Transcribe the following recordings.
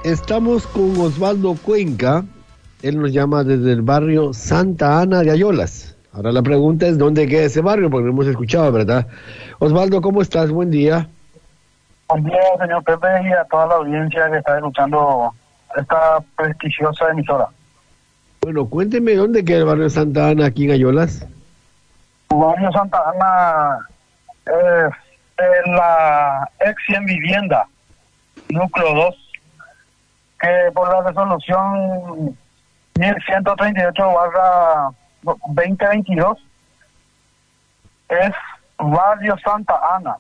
Estamos con Osvaldo Cuenca. Él nos llama desde el barrio Santa Ana de Ayolas. Ahora la pregunta es ¿dónde queda ese barrio? Porque lo hemos escuchado, ¿verdad? Osvaldo, ¿cómo estás? Buen día. Buen día, señor Pepe, y a toda la audiencia que está escuchando esta prestigiosa emisora. Bueno, cuénteme dónde queda el barrio Santa Ana aquí en Ayolas. El barrio Santa Ana es en la ex 100 vivienda, núcleo 2, que por la resolución 1138/2022 es barrio Santa Ana.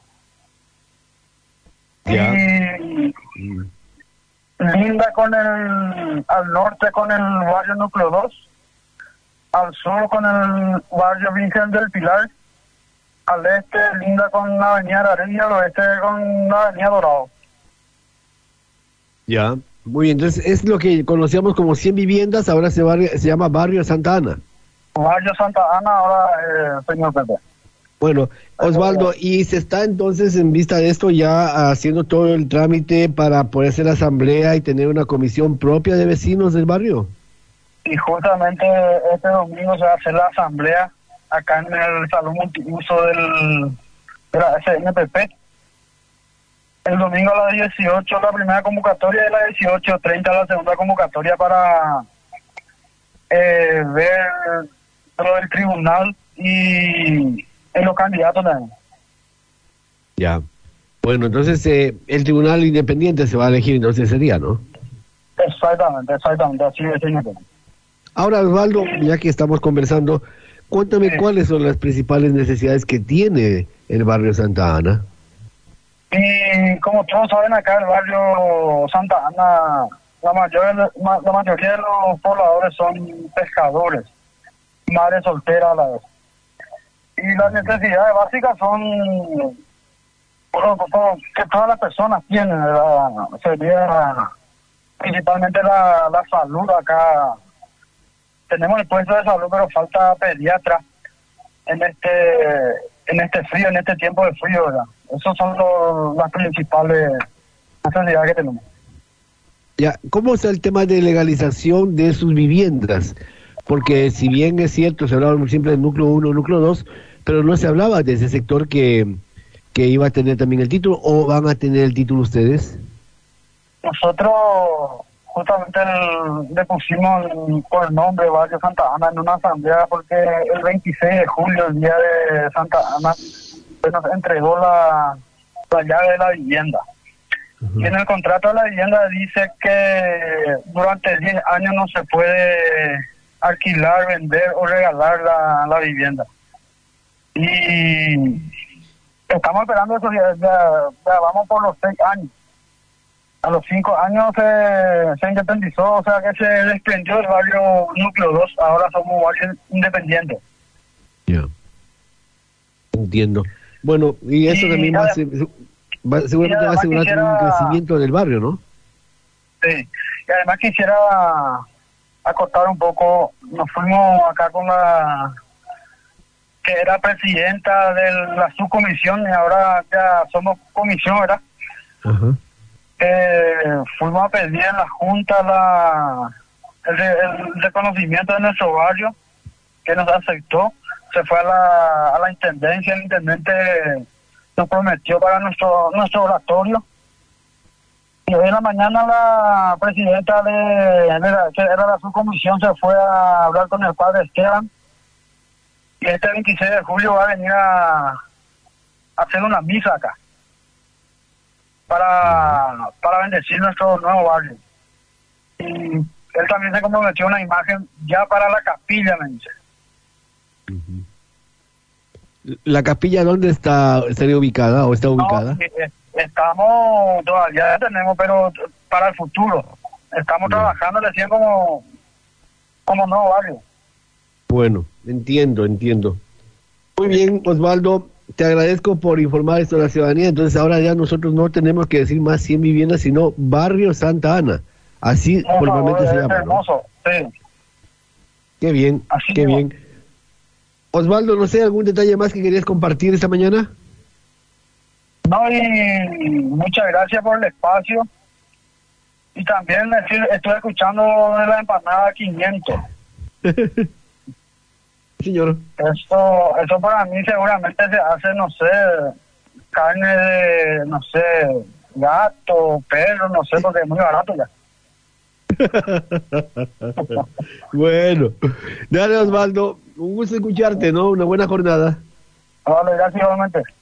Ya. Y linda al norte con el barrio núcleo 2, al sur con el barrio Virgen del Pilar, al este linda con la avenida Arena y al oeste con la avenida Dorado. Ya. Muy bien, entonces es lo que conocíamos como 100 viviendas, ahora se llama barrio Santa Ana. Barrio Santa Ana ahora, señor Pepe. Bueno, Osvaldo, ¿y se está entonces en vista de esto ya haciendo todo el trámite para poder hacer la asamblea y tener una comisión propia de vecinos del barrio? Y justamente este domingo se va a hacer la asamblea acá en el salón multiuso de la SNPP. El domingo a las 18 la primera convocatoria y a las 18:30 la segunda convocatoria para ver lo del tribunal y los candidatos también. Ya. Bueno, entonces el tribunal independiente se va a elegir entonces ese día, ¿no? Exactamente, así es, señor. Ahora, Osvaldo, ya que estamos conversando, cuéntame cuáles son las principales necesidades que tiene el barrio Santa Ana. Y como todos saben, acá el barrio Santa Ana, la mayoría de los pobladores son pescadores, madres solteras a la vez. Y las necesidades básicas son que todas las personas tienen, ¿verdad? Sería principalmente la salud acá. Tenemos el puesto de salud, pero falta pediatra en este frío, en este tiempo de frío, ¿verdad? Esas son las principales necesidades que tenemos. Ya, ¿cómo está el tema de legalización de sus viviendas? Porque si bien es cierto, se hablaba siempre del núcleo 1, núcleo 2, pero no se hablaba de ese sector que iba a tener también el título, ¿o van a tener el título ustedes? Nosotros justamente le pusimos por el nombre Barrio Santa Ana en una asamblea porque el 26 de julio, el día de Santa Ana, pues nos entregó la llave de la vivienda. Y en el contrato de la vivienda dice que durante 10 años no se puede alquilar, vender o regalar la vivienda. Y estamos esperando eso, ya vamos por los 6 años. A los 5 años se independizó, o sea que se desprendió del barrio núcleo 2, ahora somos barrio independiente. Ya, entiendo. Bueno, y eso también seguramente va a asegurar un crecimiento del barrio, ¿no? Sí, y además quisiera acotar un poco, nos fuimos acá con la que era presidenta de la subcomisión y ahora ya somos comisión, ¿verdad? Ajá. Fuimos a pedir en la Junta el reconocimiento de nuestro barrio, que nos aceptó. Se fue a la Intendencia, el Intendente nos prometió para nuestro oratorio. Y hoy en la mañana la presidenta que era la subcomisión se fue a hablar con el padre Esteban. Y este 26 de julio va a venir a hacer una misa acá para bendecir nuestro nuevo barrio. Y él también se comprometió una imagen ya para la capilla, me dice. ¿La capilla dónde estaría ubicada o está ubicada? No, estamos, todavía tenemos, pero para el futuro. Estamos trabajando recién como nuevo barrio. Bueno, entiendo. Muy bien, Osvaldo, te agradezco por informar esto a la ciudadanía. Entonces ahora ya nosotros no tenemos que decir más 100 viviendas, sino Barrio Santa Ana. Así formalmente se llama, hermoso, ¿no? Sí. Qué bien, así qué bien. Osvaldo, no sé, ¿algún detalle más que querías compartir esta mañana? No, y muchas gracias por el espacio. Y también estuve escuchando de la empanada 500. Señor. Eso para mí seguramente se hace, no sé, carne de, no sé, gato, perro, no sé, porque es muy barato ya. Bueno, dale Osvaldo, un gusto escucharte, ¿no? Una buena jornada. Vale, gracias igualmente.